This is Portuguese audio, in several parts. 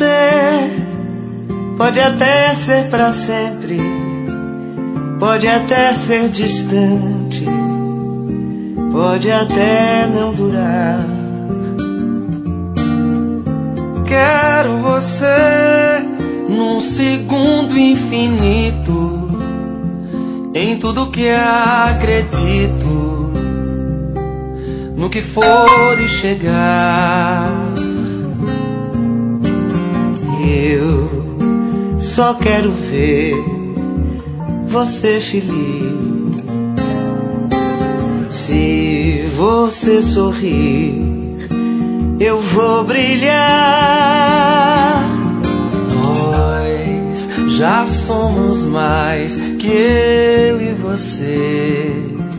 você pode até ser pra sempre, pode até ser distante, pode até não durar. Quero você num segundo infinito, em tudo que acredito, no que for e chegar. Eu só quero ver você feliz. Se você sorrir, eu vou brilhar. Nós já somos mais que eu e você.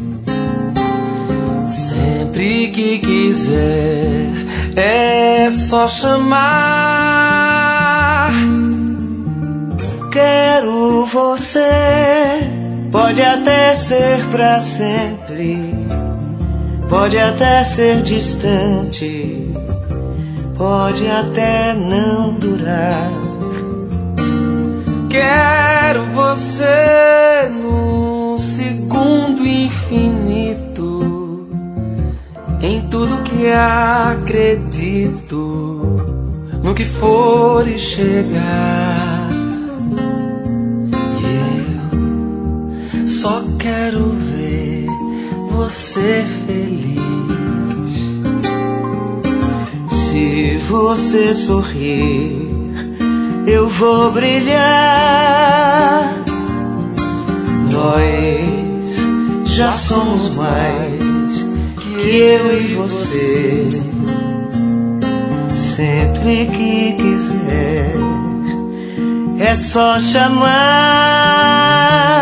Sempre que quiser é só chamar. Quero você, pode até ser pra sempre, pode até ser distante, pode até não durar. Quero você num segundo infinito, em tudo que acredito, no que for e chegar. E eu só quero ver você feliz. Se você sorrir, eu vou brilhar. Nós já somos mais que eu e você. Sempre que quiser é só chamar.